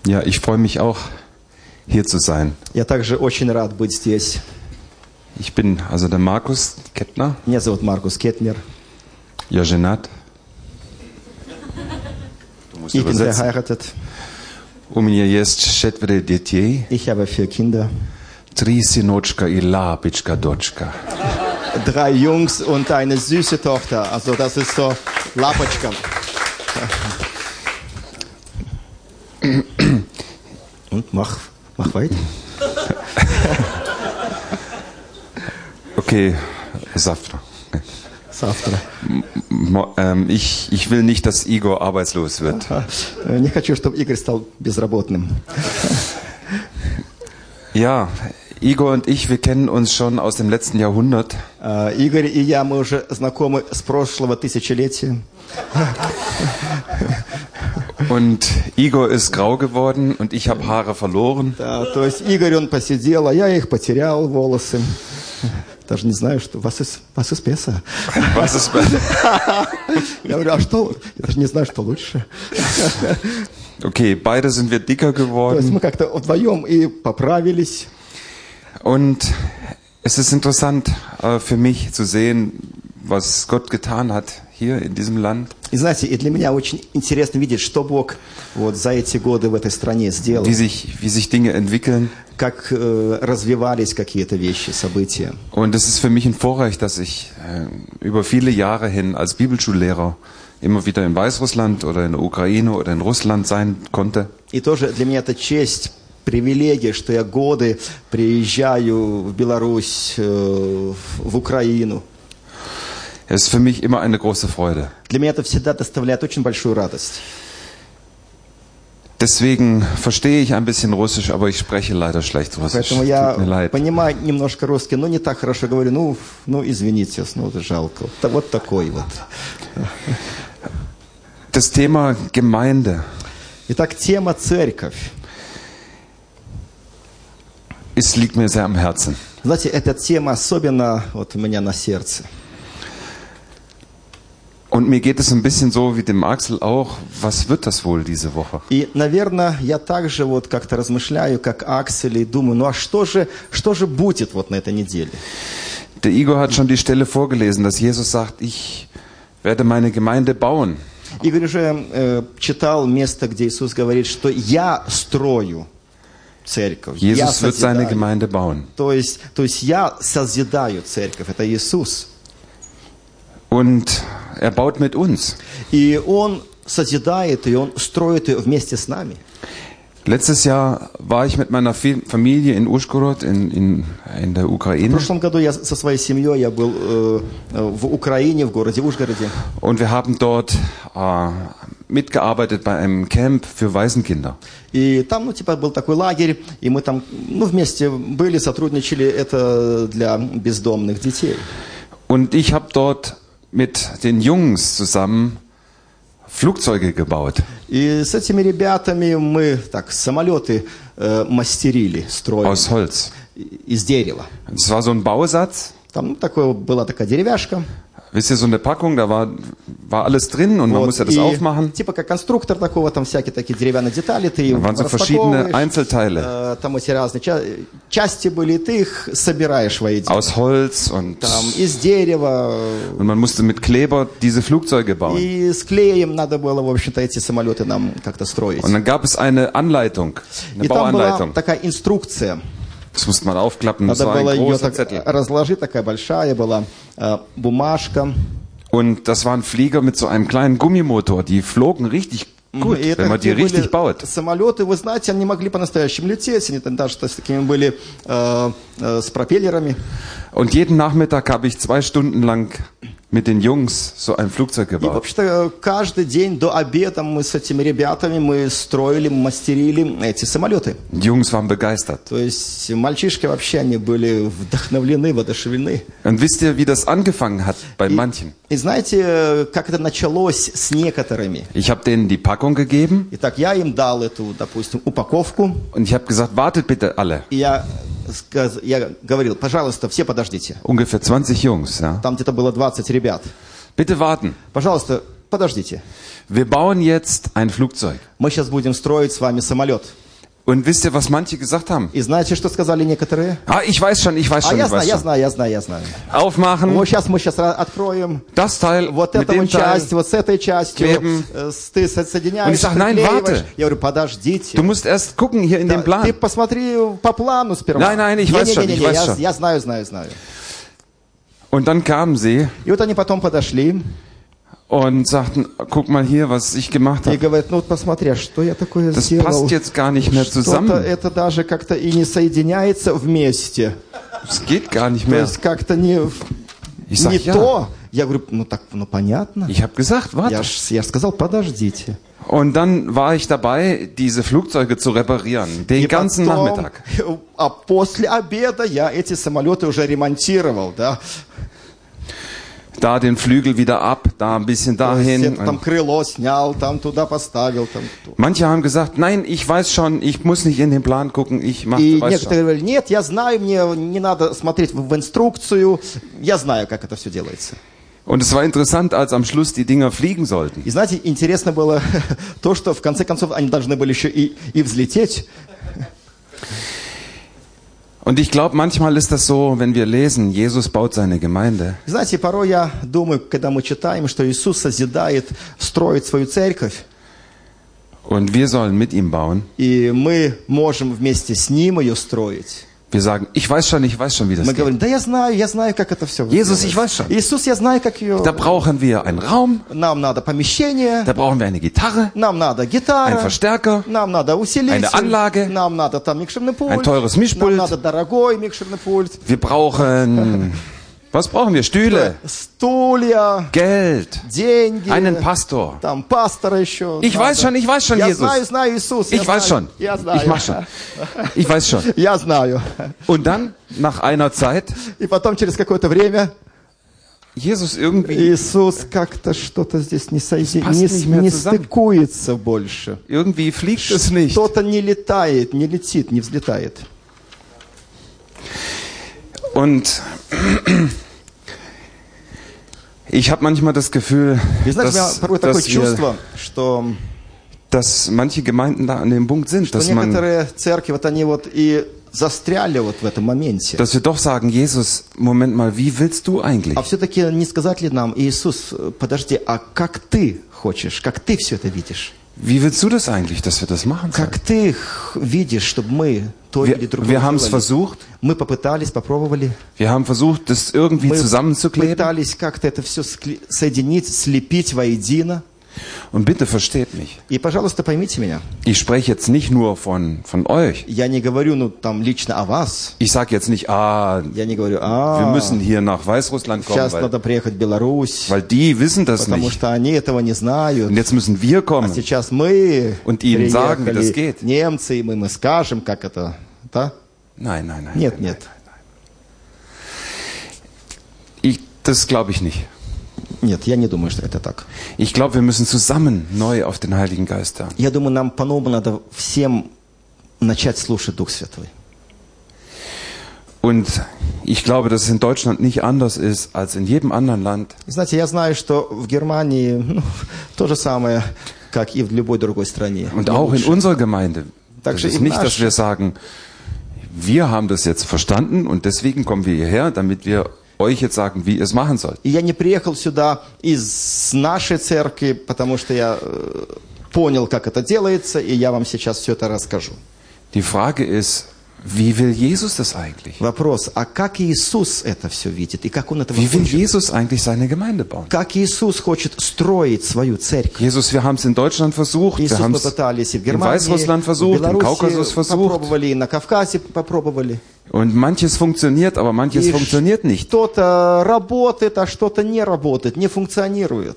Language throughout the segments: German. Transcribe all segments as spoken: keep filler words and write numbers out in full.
Ja, ich freue mich auch, hier zu sein. Я также очень рад быть здесь. Ich bin also der Markus Kettner. Меня зовут Маркус Кетмер. Я женат. Du musst Ich bin übersetzen. verheiratet. У меня есть четверо детей. Ich habe vier Kinder. Три сыночка и лапочка дочка. Drei Jungs und eine süße Tochter. Also das ist so Lapotschka. Und mach, mach weiter. Okay, завтра. Завтра. Mo- ähm, Ich, ich will nicht, dass Igor arbeitslos wird. Не хочу, чтобы Игорь стал безработным. Ja, Igor und ich, wir kennen uns schon aus dem letzten Jahrhundert. Э, Игорь и я, мы уже знакомы с прошлого тысячелетия. Und Igor ist grau geworden und ich habe Haare verloren. Да, то есть Игорь, он посидел, а я их потерял, волосы. Даже не знаю, что... Was ist, was ist besser? Was ist bei... Я говорю, а что? Я даже не знаю, что лучше. Okay, beide sind wir dicker То есть geworden. мы как-то вдвоем и поправились. Und es ist interessant äh, für mich zu sehen, was Gott getan hat hier in diesem Land. И знаете, и для меня очень интересно видеть, что Бог вот за эти годы в этой стране сделал. Wie sich, wie sich Dinge entwickeln. Как äh, развивались какие-то вещи, события. Und es ist für mich ein Vorrecht, dass ich äh, über viele Jahre hin als Bibelschullehrer immer wieder in Weißrussland oder in der Ukraine oder in Russland sein konnte. И тоже для меня это честь, привилегия, что я годы приезжаю в Беларусь, э, в Украину. Es ist für mich immer eine große Freude. Для меня это всегда доставляет очень большую радость. Deswegen verstehe ich ein bisschen Russisch, aber ich spreche leider schlecht Russisch. Поэтому Tut я mir leid. понимаю немножко русский, но не так хорошо говорю. Ну, ну извините, ну, жалко. Вот такой вот. Das Thema Gemeinde Итак, тема церковь. es liegt mir sehr am Herzen. Знаете, эта тема особенно вот у меня на сердце. Und mir geht es ein bisschen so wie dem Axel auch. Was wird das wohl diese Woche? И, наверное, я также вот как-то размышляю, как Аксель, и думаю, ну а что же, что же будет вот на этой неделе? Der Igor hat schon die Stelle vorgelesen, dass Jesus sagt, ich werde meine Gemeinde bauen. Игорь уже э, читал место, где Иисус говорит, что я строю церковь. Я Jesus wird seine созидаю. Gemeinde bauen. То есть, то есть я созидаю церковь, это Иисус. Und er baut mit uns. И Он созидает, и Он строит ее вместе с нами. Letztes Jahr war ich mit meiner Fi- Familie in Uschgorod in, in, in der В Ukraine. прошлом году я со своей семьей я был э, в Украине, в городе Ужгороде. Und wir haben dort äh, mitgearbeitet bei einem Camp für Waisenkinder. И там, ну, типа, был такой лагерь, и мы там, ну, вместе были, сотрудничали, это для бездомных детей. Und ich habe dort mit den Jungs zusammen Flugzeuge gebaut. И с этими ребятами мы так самолеты э, мастерили, строили Aus Holz. из дерева. Es war so ein Bausatz. Там ну, такое, была такая деревяшка. Wisst ihr, so eine Packung, da war, war alles drin und man Вот, musste das и aufmachen. типа как конструктор такого, там всякие такие деревянные детали, ты их Da waren so verschiedene распаковываешь, Einzelteile э, там эти разные ча- части были, и ты их собираешь воедино. aus Holz und, Там из дерева, und man musste mit Kleber diese Flugzeuge bauen. и с клеем надо было, в общем-то, эти самолеты нам как-то строить. Und dann gab es eine Anleitung, eine И там была Bauanleitung. такая инструкция. Das musste man aufklappen, das Надо war ein было ее großer так Zettel. разложить, такая большая была э, бумажка. Und das waren Flieger mit so einem kleinen Gummimotor, die flogen richtig gut, И это wenn man die такие richtig были baut. самолеты, вы знаете, они не могли по-настоящему лететь, они там даже с такими были э, э, с пропеллерами. Und jeden Nachmittag habe ich zwei Stunden lang mit den Jungs so ein Flugzeug И, в gebaut. общем-то, каждый день до обеда мы с этими ребятами мы строили, мастерили эти самолеты. Die Jungs waren begeistert. То есть мальчишки вообще, они были вдохновлены, воодушевлены. Und wisst ihr, wie das angefangen hat bei И, manchen? и знаете, как это началось с некоторыми? Ich habe denen die Packung gegeben Итак, я им дал эту, допустим, упаковку, und ich habe gesagt, wartet bitte alle. и я, сказ- я говорил, пожалуйста, все подождите. Ungefähr zwanzig Jungs. Ja. Там где-то было двадцать ребят. Bitte warten. Пожалуйста, подождите. Wir bauen jetzt ein Flugzeug. Мы сейчас будем строить с вами самолет. Und wisst ihr, was manche gesagt haben? И знаете, что сказали некоторые? Ah, ich weiß schon, ich weiß А schon, я ich знаю, weiß я schon. знаю, я знаю, я знаю. Aufmachen, Вот сейчас мы сейчас откроем das Teil вот mit эту dem Teil. часть, вот с этой частью. Kleben. э, с- Ты со- соединяешь, Und ich sag, nein, приклеиваешь. warte. Я говорю, подождите. Du musst erst gucken hier in Да, dem Plan. Ты посмотри по плану сперва. Nein, nein, ich weiß schon, ich Не-не-не, weiß я, schon. я знаю, знаю, знаю. Und dann kamen sie И вот они потом подошли und sagten, guck mal hier, was ich gemacht и habe. говорят, ну вот посмотри, а что я такое Das сделал? passt jetzt gar nicht mehr Что-то zusammen. это даже как-то и не соединяется вместе. Es geht gar nicht То mehr. есть как-то не, Ich sag, не ja. то. Я говорю, ну так, ну понятно. Ich habe gesagt, warte. Я ж, я ж сказал, подождите. Und dann war ich dabei, diese Flugzeuge zu reparieren. Den И ganzen потом, Nachmittag. а после обеда я эти самолеты уже ремонтировал, да. Da den Flügel wieder ab, da ein bisschen То есть dahin. это там крыло снял, там туда поставил. Там. Manche haben gesagt, nein, ich weiß schon, ich muss nicht in den Plan gucken, ich mach, И weiß некоторые schon. говорили, нет, я знаю, мне не надо смотреть в, в инструкцию, я знаю, как это все делается. Und es war interessant, als am Schluss die Dinger fliegen sollten. И знаете, интересно было то, что в конце концов они должны были еще и, и взлететь. Und ich glaube, manchmal ist das so, wenn wir lesen, Jesus baut seine Gemeinde. Знаете, порой я думаю, когда мы читаем, что Иисус созидает, строит свою церковь, Und wir sollen mit ihm bauen. и мы можем вместе с Ним ее строить. Wir sagen, ich weiß schon, ich weiß schon, wie das Мы geht. говорим, да я знаю, я знаю, как это все Jesus, ich weiß schon. Иисус, я знаю, как ее... Da brauchen wir einen Raum, Нам надо помещение, da brauchen wir eine Gitarre, нам надо einen гитара, Verstärker, нам надо усилитель, Eine Anlage, нам надо там микшерный пульт, ein teures нам Mischpult. надо дорогой микшерный пульт, Wir brauchen, was brauchen wir? Stühle, стулья, Geld, деньги, einen Pastor. там пастора еще. Ich надо. weiß schon, ich weiß schon, Я Jesus. знаю, знаю, Иисус. Ich я weiß знаю, schon. Я знаю. Ich mach schon. Ich weiß schon. Я знаю. Und dann, nach einer Zeit, И потом через какое-то время Jesus irgendwie, Иисус как-то что-то здесь не, соедин... passt не, nicht mehr не zusammen. стыкуется больше. irgendwie fliegt es nicht. Что-то не летает, не летит, не взлетает. Und ich habe manchmal das Gefühl, И знаете, у меня dass, порой такое dass, wir, чувство, что, dass manche Gemeinden da an dem Punkt sind, что dass, man, некоторые церкви, вот они вот и застряли вот в этом моменте. dass wir doch sagen, Jesus, Moment mal, wie willst du eigentlich? А все-таки не сказать ли нам, Иисус, подожди, а как ты хочешь, как ты все это видишь? Wie willst du das eigentlich, dass wir das machen sollen? Как ты видишь, чтобы мы то или Wir, другое wir haben es делали? versucht, Мы попытались, попробовали. wir haben versucht, das irgendwie Мы zusammenzukleben. пытались как-то это все соединить, слепить воедино. Und bitte versteht mich. И, пожалуйста, поймите меня. Ich spreche jetzt nicht nur von, von euch. Я не говорю, ну, там, лично о вас. Ich sage jetzt nicht, ah, Я не говорю, wir а, müssen hier nach Weißrussland kommen, сейчас weil, надо приехать в Беларусь, weil die wissen das потому nicht. что они этого не знают. Und jetzt müssen wir А kommen. сейчас мы Und ihnen sagen, wie das приехали, geht. немцы, и мы, мы скажем, как это. Да? Nein, nein, nein. Нет, nein, нет. nein. Ich, das glaube ich nicht. Нет, я не думаю, что это так. Ich glaube, wir müssen zusammen neu auf den Heiligen Geist hören. Я думаю, нам по-новому надо всем начать слушать Дух Святой. Und ich glaube, dass es in Deutschland nicht anders ist als in jedem anderen Land. Знаете, я знаю, что в Германии ну, то же самое, как и в любой другой стране. Und Не auch in лучше. unserer Gemeinde. Das Также ist и в nicht, dass нашей. wir sagen, wir haben das jetzt verstanden und deswegen kommen wir hierher, damit wir euch jetzt sagen, wie ihr es machen sollt. И я не приехал сюда из нашей церкви, потому что я э, понял, как это делается, и я вам сейчас все это расскажу. Die Frage ist, wie will Jesus das eigentlich? Вопрос, а как Иисус это все видит, и как Он этого Wie will хочет? Jesus eigentlich seine Gemeinde bauen? Как Иисус хочет строить свою церковь? Jesus, wir haben es in Deutschland versucht, wir Иисус, haben мы es пытались и в in Германии, Weißrussland в versucht, im Kaukasus Беларуси versucht. попробовали, и на Кавказе попробовали. Und manches funktioniert, aber manches И funktioniert nicht. что-то работает, а что-то не работает, не функционирует.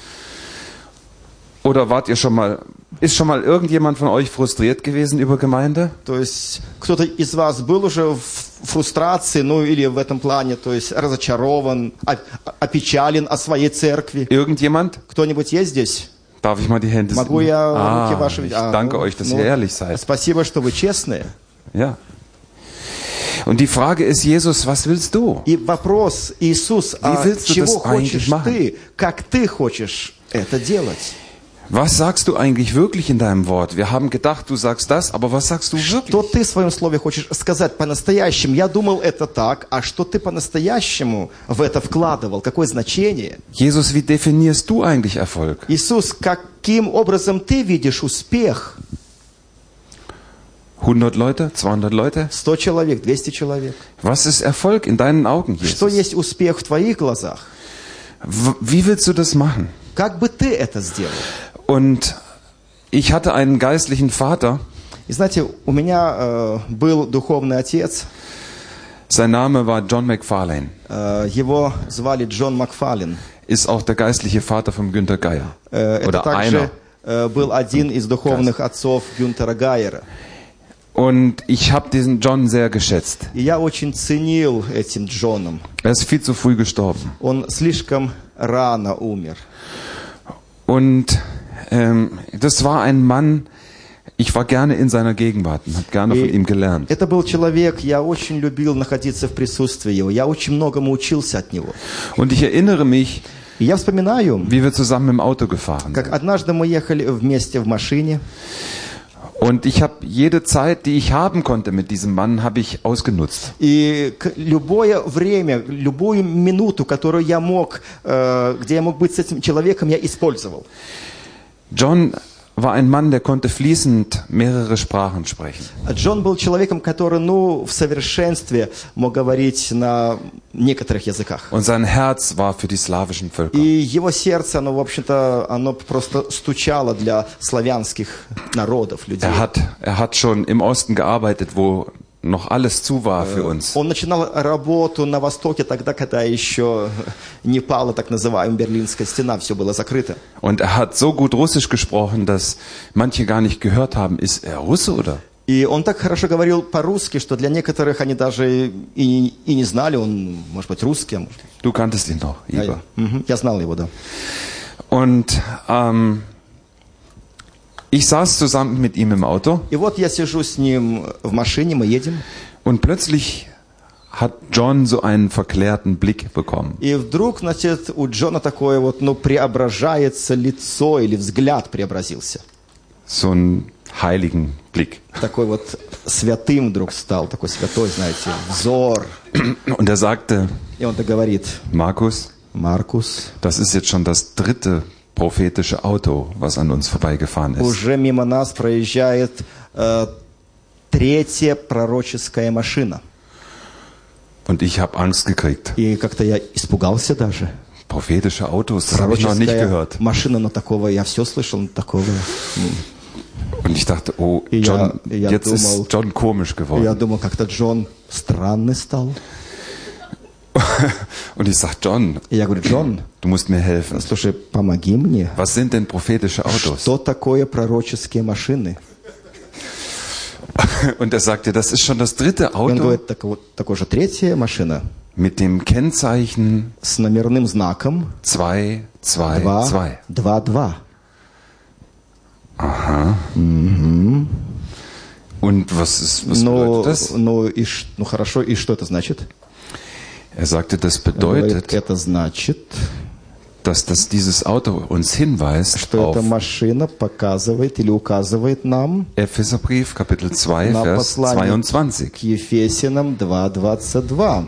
Oder wart ihr schon mal, ist schon mal irgendjemand von euch frustriert gewesen über Gemeinde? То есть кто-то из вас был уже в фрустрации, ну или в этом плане, то есть разочарован, о- опечален о своей церкви. Irgendjemand? Кто-нибудь есть здесь? Darf ich mal die Hände Могу sehen? я руки Ah, ваши... ich А, danke ну, euch, dass ну, ihr ehrlich seid. Спасибо, что вы честные. Ja. Und die Frage ist, Jesus, was willst du? И вопрос, Иисус, а willst du чего das eigentlich хочешь machen? ты? Как ты хочешь это делать. Was sagst du eigentlich wirklich in deinem Wort? Wir haben gedacht, du sagst das, aber was sagst du Что wirklich? ты в своем слове хочешь сказать по-настоящему? Я думал это так, а что ты по-настоящему в это вкладывал? Какое значение? Jesus, wie definierst du eigentlich Erfolg? Иисус, каким образом ты видишь успех? hundert Leute? zweihundert Leute? сто человек, двести человек. Was ist Erfolg in deinen Augen, Что Jesus? есть успех в твоих глазах? W- Wie willst du das machen? Как бы ты это сделал? Und ich hatte einen geistlichen Vater, И знаете, у меня э, был духовный отец, sein Name war John McFarlane, э, его звали Джон Макфарлин. ist auch der geistliche Vater von Günter Geier. Э, это Oder einer. также э, был один из духовных отцов Гюнтера Гайера. Und ich habe diesen John sehr geschätzt. И я очень ценил этим Джоном. Er ist viel zu früh gestorben. Он слишком рано умер. Und ähm, das war ein Mann, ich war gerne in seiner Gegenwart und habe gerne von И ihm gelernt. это был человек, я очень любил находиться в присутствии его. Я очень многому учился от него. Und ich erinnere mich, И я вспоминаю, wie wir zusammen im Auto gefahren как sind. однажды мы ехали вместе в машине. Und ich habe jede Zeit, die ich haben konnte mit diesem Mann, habe ich ausgenutzt. И к- любое время, любую минуту, которую я мог, э, где я мог быть с этим человеком, я использовал. John war ein Mann, der konnte fließend mehrere Sprachen sprechen. А Джон был человеком, который, ну, в совершенстве мог говорить на некоторых языках. Und sein Herz war für die slawischen Völker. И его сердце, оно, в общем-то, оно просто стучало для славянских народов, людей. Er hat, er hat schon im Osten gearbeitet, wo noch alles zu war für uns. Он начинал работу на Востоке тогда, когда еще не пала так называемая Берлинская стена, все было закрыто. Und er hat so gut Russisch gesprochen, dass manche gar nicht gehört haben, ist er Russe oder? И он так хорошо говорил по-русски, что для некоторых они даже и, и не знали, он, может быть, русский. а может- Du kanntest ihn noch, Я, Igor. Мгм, я знал его, да. Und ähm, ich saß zusammen mit ihm im Auto И вот я сижу с ним в машине, мы едем. und plötzlich hat John so einen verklärten Blick bekommen. И вдруг, значит, у Джона такое вот, ну, преображается лицо или взгляд преобразился. So einen heiligen Blick. Такой вот святым вдруг стал, такой святой, знаете, взор. Und er sagte, И он так говорит: Markus, Маркус, das ist jetzt schon das dritte prophetische Auto, was an uns vorbeigefahren ist. уже мимо нас проезжает э, третья пророческая машина. Und ich habe Angst gekriegt. И как-то я испугался даже. Prophetische Autos, das habe ich noch nicht Пророческая gehört. машина, но такого, я все слышал, но такого. м. Und ich dachte, oh, Ja, John, ja, jetzt du mal- ist John komisch И я geworden. думал, как-то Джон странный стал. Und ich sag, John, И я говорю: Джон, du musst mir helfen. слушай, помоги мне. Was sind denn prophetische Autos? Что такое пророческие машины? Und er sagte, das ist schon das dritte И он Auto говорит: так, вот, такой же третья машина mit dem Kennzeichen с номерным знаком zwei zwei два zwei. два два. Und was ist, was Ну, bedeutet das? ну, и, ш- ну хорошо, и что это значит? Er sagte, das Он говорит, bedeutet, это значит, dass das dieses Auto uns hinweist что auf эта машина показывает или указывает нам Epheserbrief Kapitel zwei, на Vers послание zweiundzwanzig. к Ефесянам два двадцать два.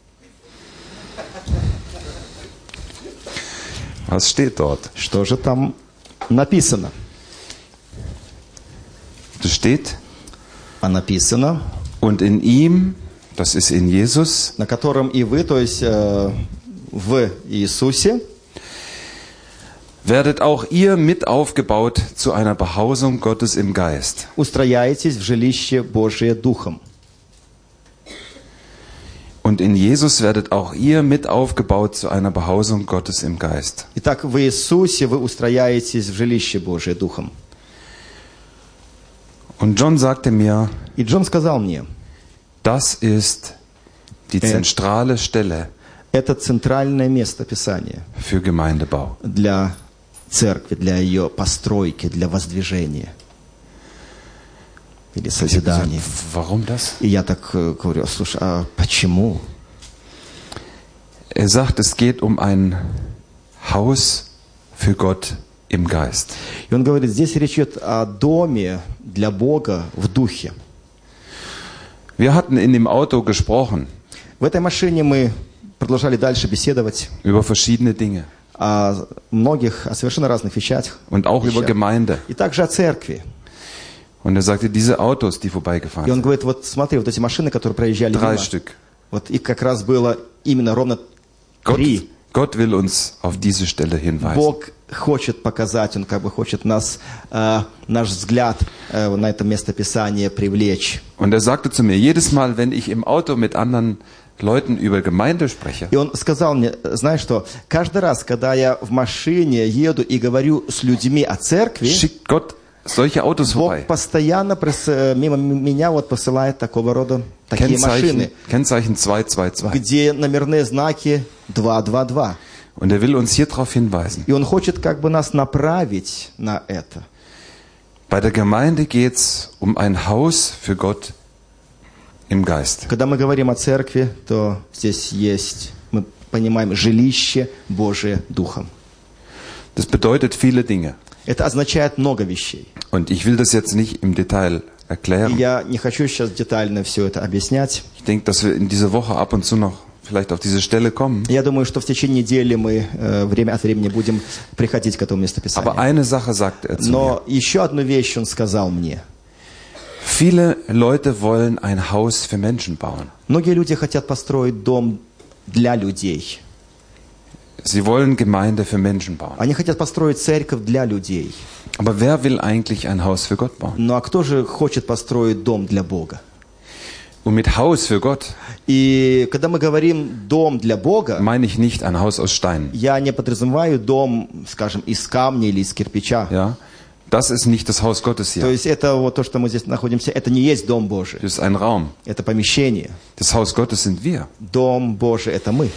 Was steht dort? Что же там написано? Das steht, А написано: und in ihm, das ist in Jesus, на котором и вы, то есть э, в Иисусе, werdet auch ihr mit aufgebaut zu einer Behausung Gottes im Geist. устрояетесь в жилище Божие Духом. Und in Jesus werdet auch ihr mit aufgebaut zu einer Behausung Gottes im Geist. Итак, в Иисусе вы устрояетесь в жилище Божие Духом. Und John sagte mir, И Джон сказал мне: das ist die zentrale Stelle это центральное место Писания für Gemeindebau. для церкви, для ее постройки, для воздвижения или Ich habe gesagt, созидания. warum das? И я так э, говорю: слушай, а почему? Er sagt, es geht um ein Haus für Gott im Geist. И он говорит, здесь речь идет о доме для Бога в духе. Wir hatten in dem Auto gesprochen В этой машине мы продолжали дальше беседовать über verschiedene Dinge о многих, о совершенно разных вещах. und auch über вещах. Gemeinde. И также о церкви. Und er sagte, diese Autos, die vorbeigefahren И он sind, говорит, вот смотри, вот эти машины, которые проезжали drei мимо, Stück. вот их как раз было именно ровно Gott, три. Gott will uns auf diese Stelle hinweisen. Бог хочет показать, Он как бы хочет нас, э, наш взгляд э, на это местописание привлечь. Und er sagte zu mir, jedes Mal, wenn ich im Auto mit anderen Leuten über Gemeinde spreche, И Он сказал мне, знаешь что, каждый раз, когда я в машине еду и говорю с людьми о церкви, schickt Gott solche Autos Бог vorbei. постоянно прис- э, мимо меня вот посылает такого рода такие Kennzeichen, машины, Kennzeichen zwei zwei zwei. где номерные знаки два два два. Und er will uns hier darauf hinweisen. И Он хочет как бы нас направить на это. Bei der Gemeinde geht es um ein Haus für Gott im Geist. Когда мы говорим о церкви, то здесь есть, мы понимаем, жилище Божие Духом. Das bedeutet viele Dinge. Это означает много вещей. Und ich will das jetzt nicht im Detail И erklären. я не хочу сейчас детально все это объяснять. Ich denke, dass wir in dieser Woche ab und zu noch vielleicht auf diese Stelle kommen. Я думаю, что в течение недели мы э, время от времени будем приходить к этому Aber местописанию. eine Sache sagte er zu mir. Но еще одну вещь Он сказал мне. Viele Leute wollen ein Haus für Menschen bauen. Многие люди хотят построить дом для людей. Sie wollen Gemeinde für Menschen bauen. Они хотят построить церковь для людей. Aber wer will eigentlich ein Haus für Gott bauen? Ну а кто же хочет построить дом для Бога? Und mit Haus für Gott И когда мы говорим «дом для Бога», meine ich nicht ein Haus aus Stein. я не подразумеваю дом, скажем, из камня или из кирпича. Ja? Das ist nicht das Haus Gottes То hier. есть это вот то, что мы здесь находимся, это не есть Дом Божий. Das ist ein Raum. Это помещение. Das Haus Gottes sind wir. Дом Божий – это мы.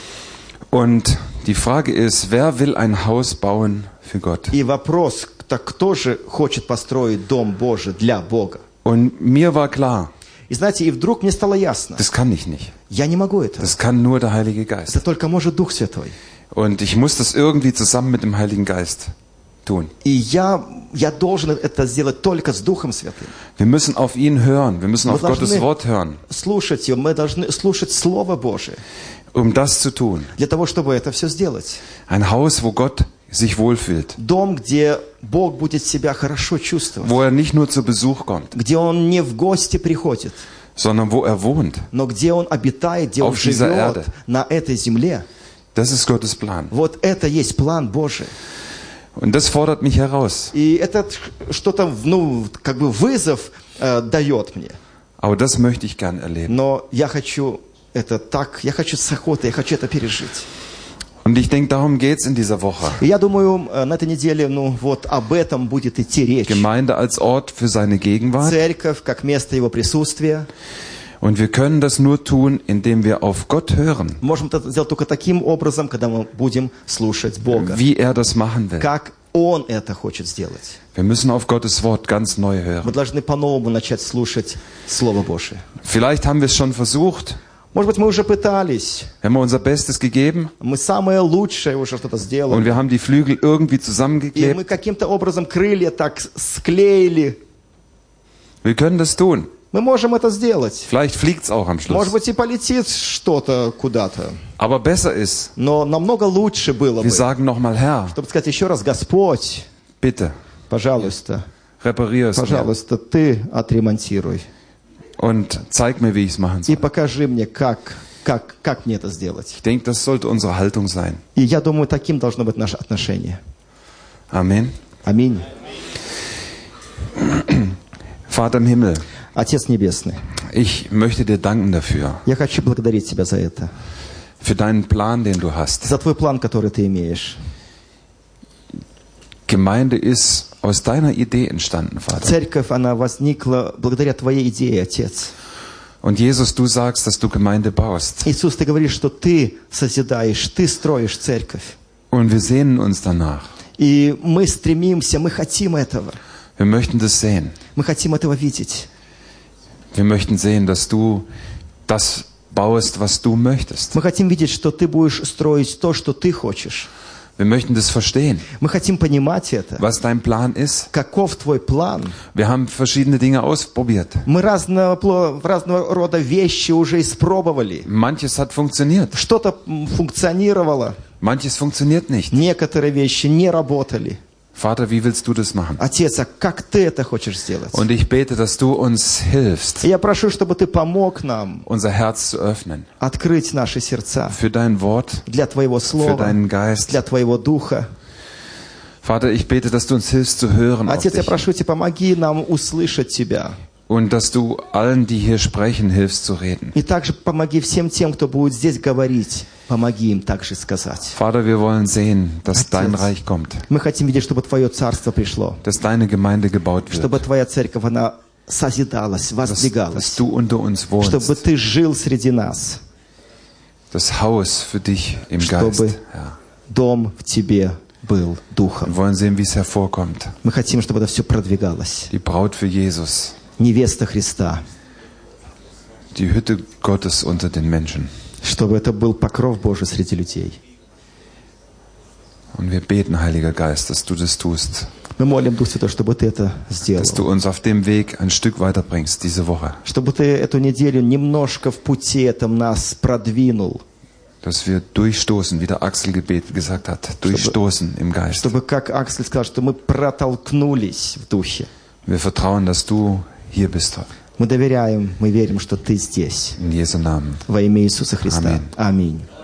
Und die Frage ist, wer will ein Haus bauen für Gott? И вопрос, так кто же хочет построить Дом Божий для Бога? Und mir war klar, И знаете, и вдруг мне стало ясно, das kann ich nicht. я не могу это. Das kann nur der Heilige Geist. Это только может Дух Святой. Und ich muss das irgendwie zusammen mit dem Heiligen Geist tun. И я, я должен это сделать только с Духом Святым. Wir müssen auf ihn hören. Wir müssen Wir auf Gottes должны- Wort hören, Слушать его, мы должны слушать Слово Божие um das zu tun. для того, чтобы это все сделать. Ein Haus, wo Gott sich wohlfühlt. Дом, где Бог будет себя хорошо чувствовать. Wo er nicht nur zu Besuch kommt, Где Он не в гости приходит, sondern wo er wohnt. но где Он обитает, где Он Auf dieser живет Erde. на этой земле. Das ist Gottes Plan. Вот это есть план Божий. Und das fordert mich heraus. И это что-то, ну, как бы вызов э, дает мне. Aber das möchte ich gern erleben. Но я хочу это так, я хочу с охотой, я хочу это пережить. Und ich denke, darum geht es in dieser Woche. И я думаю, э, на этой неделе, ну, вот об этом будет идти речь. Gemeinde als Ort für seine Gegenwart. Церковь как место Его присутствия. Und wir können das nur tun, indem wir auf Gott hören, Можем это сделать только таким образом, когда мы будем слушать Бога. wie er das machen will. Как Он это хочет сделать. Wir müssen auf Gottes Wort ganz neu Мы hören. должны по-новому начать слушать Слово Божие. Vielleicht haben wir es schon versucht. Может быть, мы уже пытались. Wir haben unser Bestes gegeben Мы самое лучшее уже что-то und сделали. wir haben die Flügel irgendwie И мы zusammengeklebt. каким-то образом крылья так склеили. Wir können das tun. Мы можем это сделать. Vielleicht fliegt es auch am Может Schluss. быть, и полетит что-то куда-то. Aber besser ist, Но намного лучше было wir бы, sagen nochmal, Herr, чтобы сказать еще раз, Господь, bitte, пожалуйста, reparier es mir пожалуйста, Ты отремонтируй. und zeig mir, wie ich es machen И soll. покажи мне, как, как, как мне это сделать. Ich denke, das sollte unsere Haltung sein. И я думаю, таким должно быть наше отношение. Amen. Аминь. Vater im Himmel, Отец Небесный, ich möchte dir danken dafür, я хочу благодарить Тебя за это. für deinen Plan, den du hast. За Твой план, который Ты имеешь. Gemeinde ist aus deiner Idee entstanden, Vater. Церковь, она возникла благодаря Твоей идее, Отец. Und Jesus, du sagst, dass du Gemeinde baust. Иисус, Ты говоришь, что Ты созидаешь, Ты строишь церковь. Und wir sehnen uns danach. И мы стремимся, мы хотим этого. Wir möchten das sehen. Мы хотим этого видеть. Wir möchten sehen, dass du das baust, was du möchtest. Мы хотим видеть, что Ты будешь строить то, что Ты хочешь. Wir möchten das verstehen, Мы хотим понимать это. was dein Plan ist. Каков твой план? Wir haben verschiedene Dinge ausprobiert. Мы разного, пло- разного рода вещи уже испробовали. Manches hat funktioniert, Что-то м, функционировало, manches funktioniert nicht. некоторые вещи не работали. Vater, wie willst du das machen? Отец, а как ты это хочешь сделать? Und ich bete, dass du uns hilfst, И я прошу, чтобы ты помог нам unser Herz zu öffnen открыть наши сердца für dein Wort, для Твоего für Слова, deinen Geist. для Твоего Духа. Vater, ich bete, dass du uns hilfst zu hören auf Отец, я dich прошу Тебя, помоги нам услышать Тебя. und dass du allen, die hier sprechen, hilfst zu reden. И также помоги всем тем, кто будет здесь говорить. Помоги им также сказать. Vater, wir wollen sehen, dass dein Отец. Reich kommt, Мы хотим видеть, чтобы Твое Царство пришло. dass deine Gemeinde gebaut wird, Чтобы Твоя Церковь, она созидалась, dass, dass воздвигалась. du unter uns wohnst, Чтобы Ты жил среди нас. das Haus für dich im Чтобы Geist. Ja. дом в Тебе был Духом. Wir wollen sehen, wie es hervorkommt. Мы хотим, чтобы это все продвигалось. Die Braut für Jesus, Невеста Христа. die Hütte Gottes unter den Menschen. Чтобы это был покров Божий среди людей. Und wir beten, Heiliger Geist, dass du das tust, Мы молим, Дух Святой, чтобы Ты это сделал. dass du uns auf dem Weg ein Stück weiterbringst diese Woche, Чтобы Ты эту неделю немножко в пути этом нас продвинул. dass wir durchstoßen, wie der Axel Gebet gesagt hat, durchstoßen im Geist. Чтобы, как Аксель сказал, что мы протолкнулись в Духе. Wir vertrauen, dass du hier bist. Мы доверяем, мы верим, что Ты здесь. In Jesu Namen. Во имя Иисуса Христа. Аминь. Аминь.